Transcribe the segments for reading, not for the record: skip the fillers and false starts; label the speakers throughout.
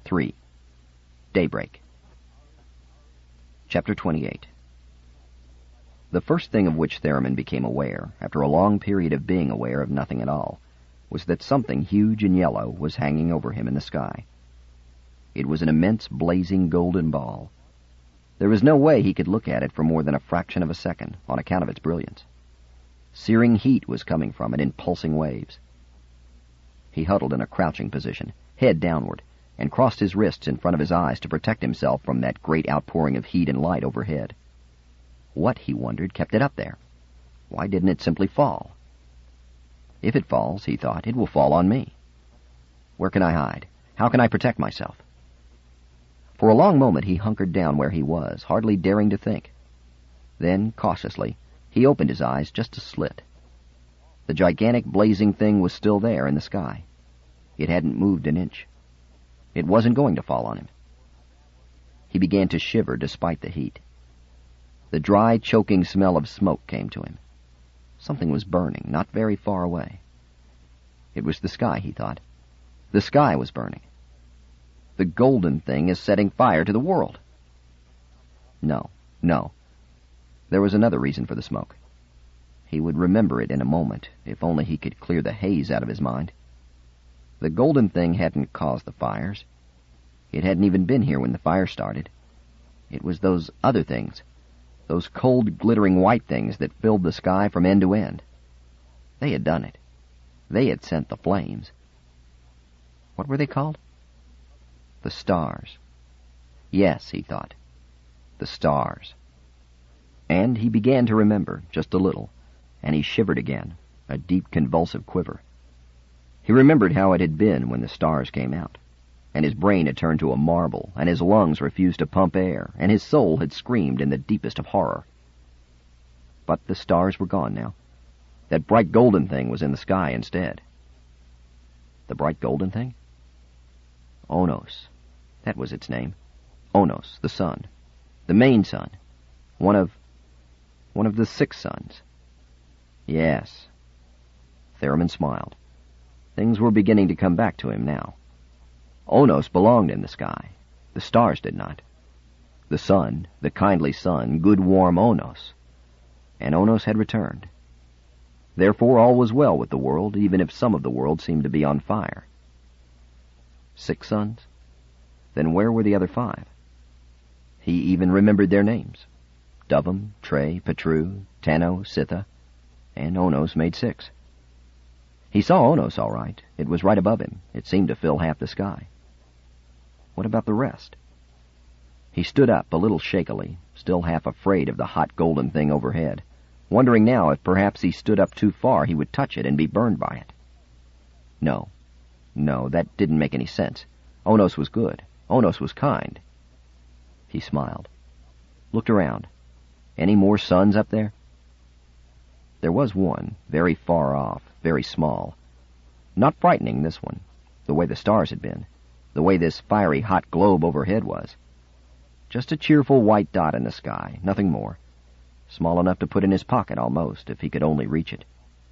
Speaker 1: 3. Daybreak. Chapter 28. The first thing of which Theremin became aware, after a long period of being aware of nothing at all, was that something huge and yellow was hanging over him in the sky. It was an immense blazing golden ball. There was no way he could look at it for more than a fraction of a second, on account of its brilliance. Searing heat was coming from it in pulsing waves. He huddled in a crouching position, head downward, and crossed his wrists in front of his eyes to protect himself from that great outpouring of heat and light overhead. What, he wondered, kept it up there? Why didn't it simply fall? If it falls, he thought, it will fall on me. Where can I hide? How can I protect myself? For a long moment he hunkered down where he was, hardly daring to think. Then, cautiously, he opened his eyes just a slit. The gigantic blazing thing was still there in the sky. It hadn't moved an inch. It wasn't going to fall on him. He began to shiver despite the heat. The dry, choking smell of smoke came to him. Something was burning, not very far away. It was the sky, he thought. The sky was burning. The golden thing is setting fire to the world. No. There was another reason for the smoke. He would remember it in a moment, if only he could clear the haze out of his mind. The golden thing hadn't caused the fires. It hadn't even been here when the fire started. It was those other things, those cold, glittering white things that filled the sky from end to end. They had done it. They had sent the flames. What were they called? The stars. Yes, he thought. The stars. And he began to remember, just a little, and he shivered again, a deep convulsive quiver. He remembered how it had been when the stars came out, and his brain had turned to a marble, and his lungs refused to pump air, and his soul had screamed in the deepest of horror. But the stars were gone now. That bright golden thing was in the sky instead. The bright golden thing? Onos. That was its name. Onos, the sun. The main sun. One of the 6 suns. Yes. Theremin smiled. Things were beginning to come back to him now. Onos belonged in the sky. The stars did not. The sun, the kindly sun, good warm Onos. And Onos had returned. Therefore all was well with the world, even if some of the world seemed to be on fire. 6 suns? Then where were the other 5? He even remembered their names. Duvum, Tre, Petru, Tanno, Sitha, and Onos made 6. He saw Onos all right. It was right above him. It seemed to fill half the sky. What about the rest? He stood up a little shakily, still half afraid of the hot golden thing overhead, wondering now if perhaps he stood up too far he would touch it and be burned by it. No, that didn't make any sense. Onos was good. Onos was kind. He smiled. Looked around. Any more suns up there? There was one, very far off, very small. Not frightening, this one, the way the stars had been, the way this fiery hot globe overhead was. Just a cheerful white dot in the sky, nothing more. Small enough to put in his pocket, almost, if he could only reach it.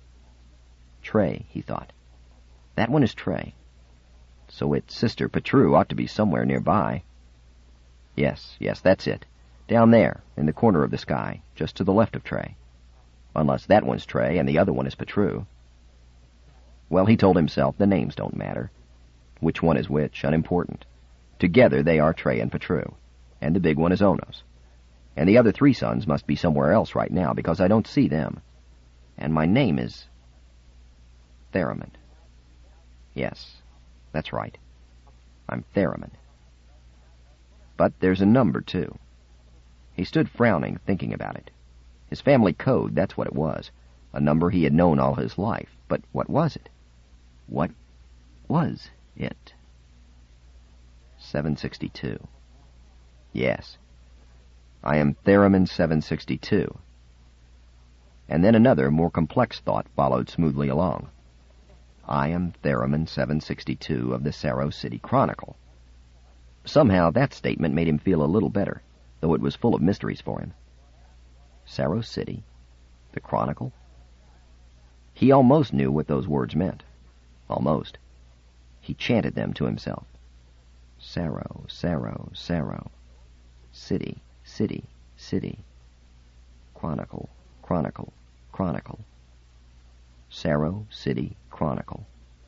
Speaker 1: Tre, he thought. That one is Tre. So its sister Petru ought to be somewhere nearby. Yes, that's it. Down there, in the corner of the sky, just to the left of Tre. Unless that one's Tre and the other one is Petru. Well, he told himself, the names don't matter. Which one is which, unimportant. Together they are Tre and Petru, and the big one is Onos. And the other 3 suns must be somewhere else right now, because I don't see them. And my name is Theremin. Yes, that's right. I'm Theremin. But there's a number, too. He stood frowning, thinking about it. His family code, that's what it was. A number he had known all his life. But what was it? What was it? 762. Yes. I am Theremin 762. And then another, more complex thought followed smoothly along. I am Theremin 762 of the Saro City Chronicle. Somehow that statement made him feel a little better, though it was full of mysteries for him. Saro City? The Chronicle? He almost knew what those words meant. Almost. He chanted them to himself. Saro, Saro, Saro. City, city, city. Chronicle, chronicle, chronicle. Saro City Chronicle.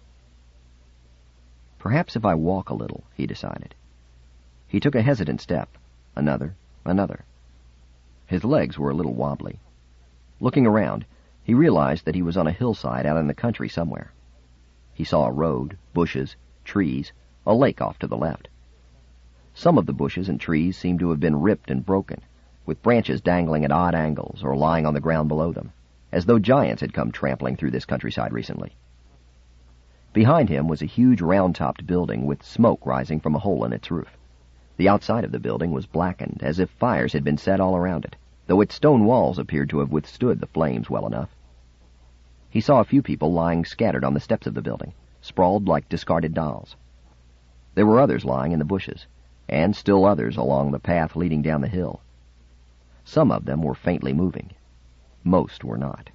Speaker 1: Perhaps if I walk a little, he decided. He took a hesitant step. Another. His legs were a little wobbly. Looking around, he realized that he was on a hillside out in the country somewhere. He saw a road, bushes, trees, a lake off to the left. Some of the bushes and trees seemed to have been ripped and broken, with branches dangling at odd angles or lying on the ground below them, as though giants had come trampling through this countryside recently. Behind him was a huge round-topped building with smoke rising from a hole in its roof. The outside of the building was blackened, as if fires had been set all around it, though its stone walls appeared to have withstood the flames well enough. He saw a few people lying scattered on the steps of the building, sprawled like discarded dolls. There were others lying in the bushes, and still others along the path leading down the hill. Some of them were faintly moving. Most were not.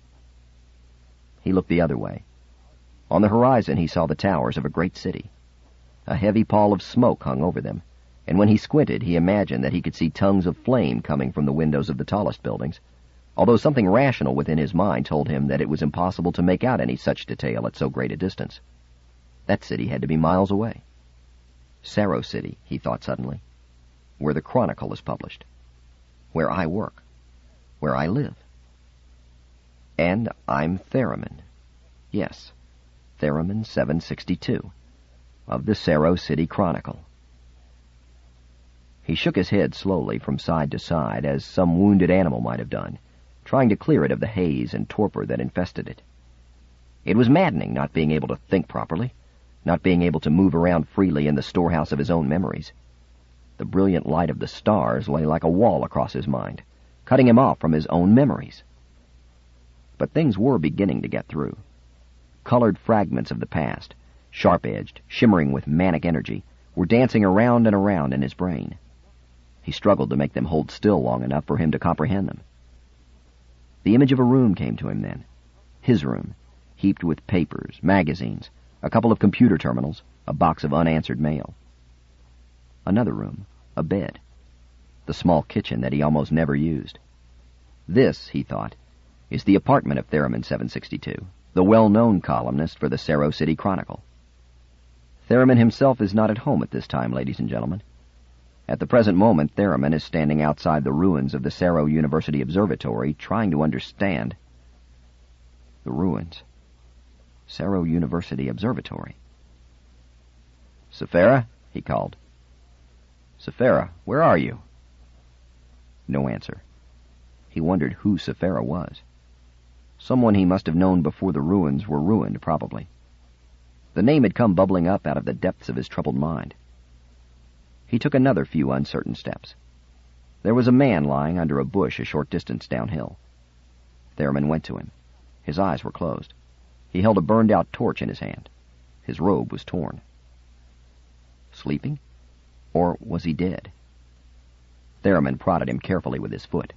Speaker 1: He looked the other way. On the horizon he saw the towers of a great city. A heavy pall of smoke hung over them, and when he squinted he imagined that he could see tongues of flame coming from the windows of the tallest buildings, although something rational within his mind told him that it was impossible to make out any such detail at so great a distance. That city had to be miles away. Saro City, he thought suddenly, where the Chronicle is published, where I work, where I live. And I'm Theremin. Yes, Theremin 762, of the Saro City Chronicle. He shook his head slowly from side to side, as some wounded animal might have done, trying to clear it of the haze and torpor that infested it. It was maddening not being able to think properly, not being able to move around freely in the storehouse of his own memories. The brilliant light of the stars lay like a wall across his mind, cutting him off from his own memories. But things were beginning to get through. Colored fragments of the past, sharp-edged, shimmering with manic energy, were dancing around and around in his brain. He struggled to make them hold still long enough for him to comprehend them. The image of a room came to him then. His room, heaped with papers, magazines, a couple of computer terminals, a box of unanswered mail. Another room, a bed, the small kitchen that he almost never used. This, he thought, is the apartment of Theremin 762, the well-known columnist for the Saro City Chronicle. Theremin himself is not at home at this time, ladies and gentlemen. At the present moment, Theremin is standing outside the ruins of the Saro University Observatory, trying to understand the ruins. Saro University Observatory. Sephara, he called. Sephara, where are you? No answer. He wondered who Sephara was. Someone he must have known before the ruins were ruined, probably. The name had come bubbling up out of the depths of his troubled mind. He took another few uncertain steps. There was a man lying under a bush a short distance downhill. Theremin went to him. His eyes were closed. He held a burned-out torch in his hand. His robe was torn. Sleeping? Or was he dead? Theremin prodded him carefully with his foot.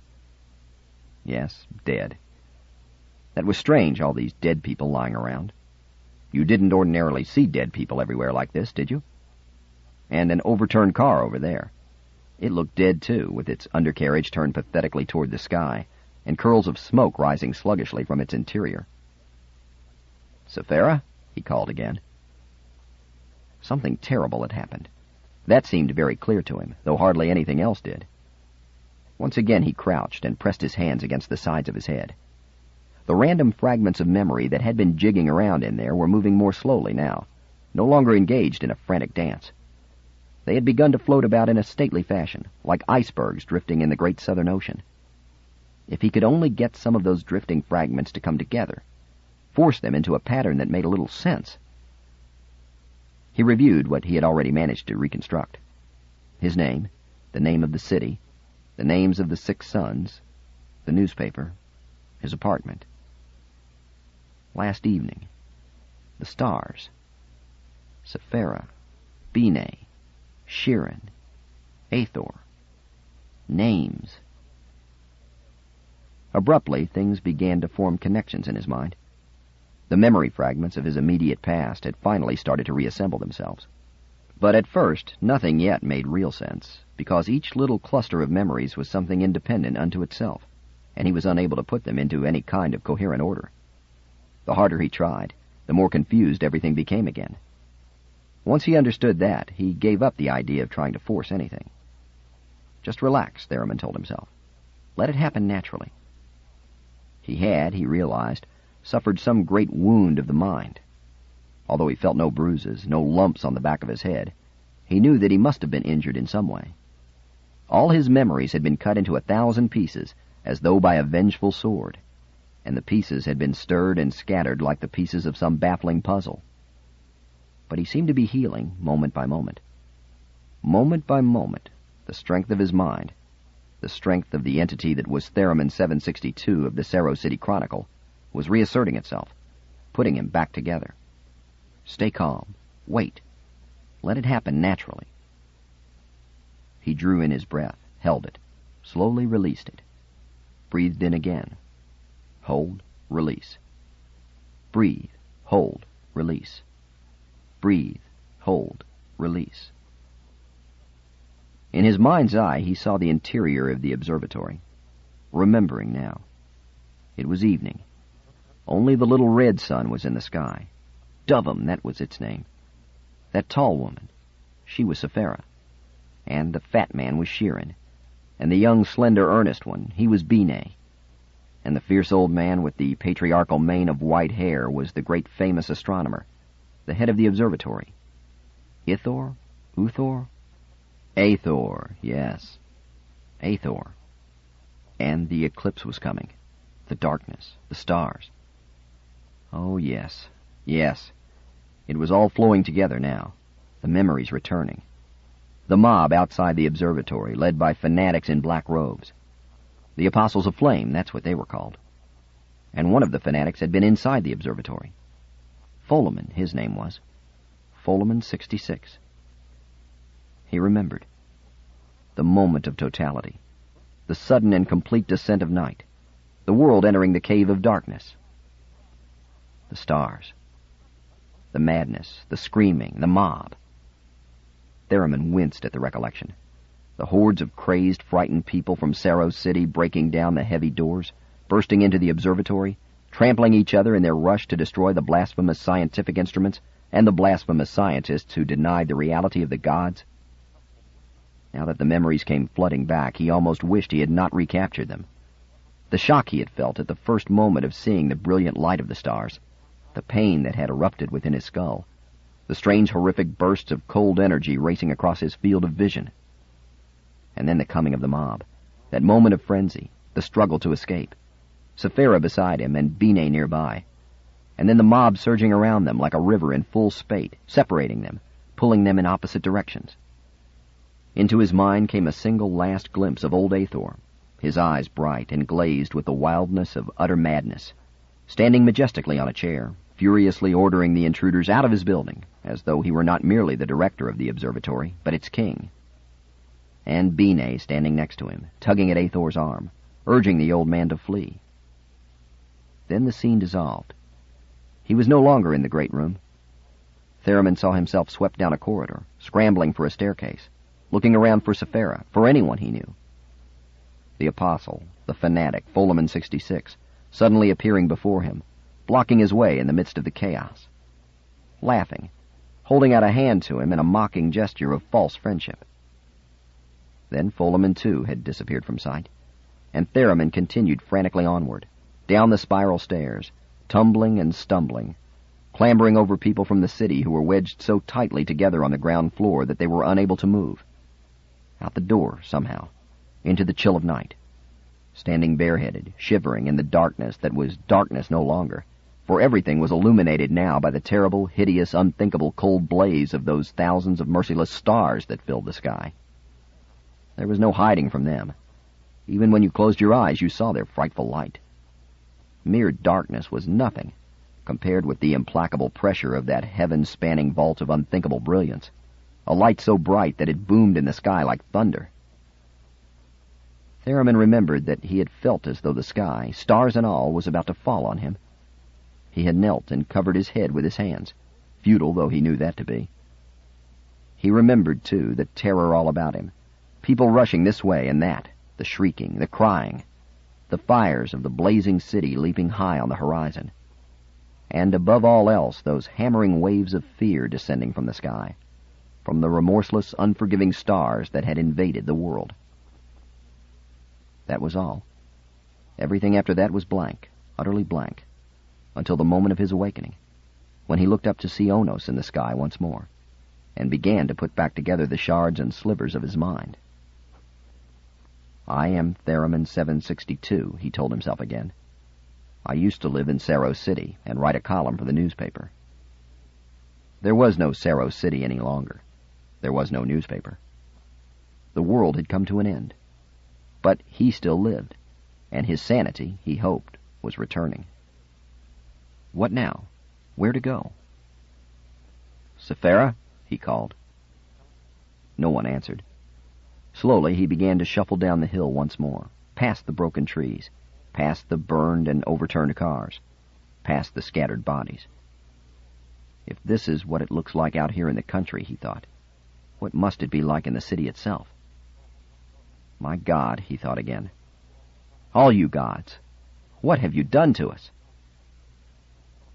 Speaker 1: Yes, dead. That was strange, all these dead people lying around. You didn't ordinarily see dead people everywhere like this, did you? And an overturned car over there. It looked dead, too, with its undercarriage turned pathetically toward the sky, and curls of smoke rising sluggishly from its interior. Sephara? He called again. Something terrible had happened. That seemed very clear to him, though hardly anything else did. Once again he crouched and pressed his hands against the sides of his head. The random fragments of memory that had been jigging around in there were moving more slowly now, no longer engaged in a frantic dance. They had begun to float about in a stately fashion, like icebergs drifting in the great Southern Ocean. If he could only get some of those drifting fragments to come together, force them into a pattern that made a little sense. He reviewed what he had already managed to reconstruct. His name, the name of the city, the names of the 6 sons, the newspaper, his apartment. Last evening, the stars, Sephara, Bine, Shirin, Athor, names. Abruptly, things began to form connections in his mind. The memory fragments of his immediate past had finally started to reassemble themselves. But at first, nothing yet made real sense, because each little cluster of memories was something independent unto itself, and he was unable to put them into any kind of coherent order. The harder he tried, the more confused everything became again. Once he understood that, he gave up the idea of trying to force anything. Just relax, Theremin told himself. Let it happen naturally. He had, he realized, suffered some great wound of the mind. Although he felt no bruises, no lumps on the back of his head, he knew that he must have been injured in some way. All his memories had been cut into 1,000 pieces, as though by a vengeful sword, and the pieces had been stirred and scattered like the pieces of some baffling puzzle. But he seemed to be healing, moment by moment. Moment by moment, the strength of his mind, the strength of the entity that was Theremin 762 of the Saro City Chronicle, was reasserting itself, putting him back together. Stay calm. Wait. Let it happen naturally. He drew in his breath, held it, slowly released it. Breathed in again. Hold, release. Breathe, hold, release. Breathe, hold, release. In his mind's eye, he saw the interior of the observatory, remembering now. It was evening. Only the little red sun was in the sky. Dovum, that was its name. That tall woman, she was Sephira. And the fat man was Shirin. And the young, slender, earnest one, he was Bine. And the fierce old man with the patriarchal mane of white hair was the great famous astronomer, the head of the observatory. Ithor? Uthor? Aethor, yes. Aethor. And the eclipse was coming. The darkness, the stars. Oh, yes. Yes. It was all flowing together now, the memories returning. The mob outside the observatory, led by fanatics in black robes. The Apostles of Flame, that's what they were called. And one of the fanatics had been inside the observatory. Folaman, his name was. Folaman 66. He remembered. The moment of totality. The sudden and complete descent of night. The world entering the cave of darkness. The stars. The madness, the screaming, the mob. Theremin winced at the recollection. The hordes of crazed, frightened people from Saro City breaking down the heavy doors, bursting into the observatory, trampling each other in their rush to destroy the blasphemous scientific instruments and the blasphemous scientists who denied the reality of the gods. Now that the memories came flooding back, he almost wished he had not recaptured them. The shock he had felt at the first moment of seeing the brilliant light of the stars, the pain that had erupted within his skull, the strange horrific bursts of cold energy racing across his field of vision. And then the coming of the mob, that moment of frenzy, the struggle to escape, Sephira beside him and Bine nearby, and then the mob surging around them like a river in full spate, separating them, pulling them in opposite directions. Into his mind came a single last glimpse of old Aethor, his eyes bright and glazed with the wildness of utter madness, standing majestically on a chair, furiously ordering the intruders out of his building, as though he were not merely the director of the observatory, but its king. And Bine standing next to him, tugging at Aethor's arm, urging the old man to flee. Then the scene dissolved. He was no longer in the great room. Theremin saw himself swept down a corridor, scrambling for a staircase, looking around for Sephira, for anyone he knew. The apostle, the fanatic, Folaman 66, suddenly appearing before him, blocking his way in the midst of the chaos, laughing, holding out a hand to him in a mocking gesture of false friendship. Then Folaman, too, had disappeared from sight, and Theremin continued frantically onward, down the spiral stairs, tumbling and stumbling, clambering over people from the city who were wedged so tightly together on the ground floor that they were unable to move. Out the door, somehow, into the chill of night, standing bareheaded, shivering in the darkness that was darkness no longer, for everything was illuminated now by the terrible, hideous, unthinkable cold blaze of those thousands of merciless stars that filled the sky. There was no hiding from them. Even when you closed your eyes, you saw their frightful light. Mere darkness was nothing compared with the implacable pressure of that heaven-spanning vault of unthinkable brilliance, a light so bright that it boomed in the sky like thunder. Theremin remembered that he had felt as though the sky, stars and all, was about to fall on him. He had knelt and covered his head with his hands, futile though he knew that to be. He remembered, too, the terror all about him. People rushing this way and that, the shrieking, the crying, the fires of the blazing city leaping high on the horizon. And above all else, those hammering waves of fear descending from the sky, from the remorseless, unforgiving stars that had invaded the world. That was all. Everything after that was blank, utterly blank, until the moment of his awakening, when he looked up to see Onos in the sky once more, and began to put back together the shards and slivers of his mind. I am Theremin 762, he told himself again. I used to live in Saros City and write a column for the newspaper. There was no Saros City any longer. There was no newspaper. The world had come to an end. But he still lived, and his sanity, he hoped, was returning. What now? Where to go? Sephira, he called. No one answered. Slowly he began to shuffle down the hill once more, past the broken trees, past the burned and overturned cars, past the scattered bodies. If this is what it looks like out here in the country, he thought, what must it be like in the city itself? My God, he thought again. All you gods, what have you done to us?